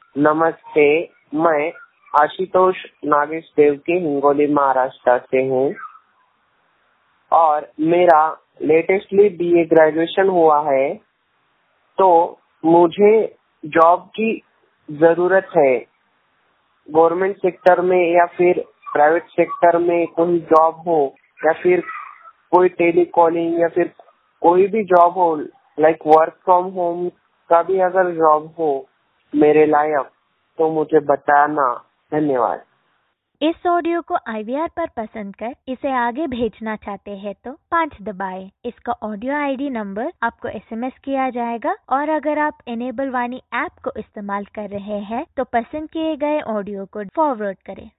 नमस्ते, मैं आशुतोष नागेश देवकी हिंगोली महाराष्ट्र से हूँ और मेरा लेटेस्टली बीए ग्रेजुएशन हुआ है। तो मुझे जॉब की जरूरत है। गवर्नमेंट सेक्टर में या फिर प्राइवेट सेक्टर में कोई जॉब हो या फिर कोई टेली कॉलिंग या फिर कोई भी जॉब हो, लाइक वर्क फ्रॉम होम का भी अगर जॉब हो मेरे लायक तो मुझे बताना। धन्यवाद। इस ऑडियो को IVR पर पसंद कर इसे आगे भेजना चाहते हैं तो 5 दबाएं। इसका ऑडियो ID नंबर आपको SMS किया जाएगा और अगर आप इनेबल वाणी ऐप को इस्तेमाल कर रहे हैं तो पसंद किए गए ऑडियो को फॉरवर्ड करें।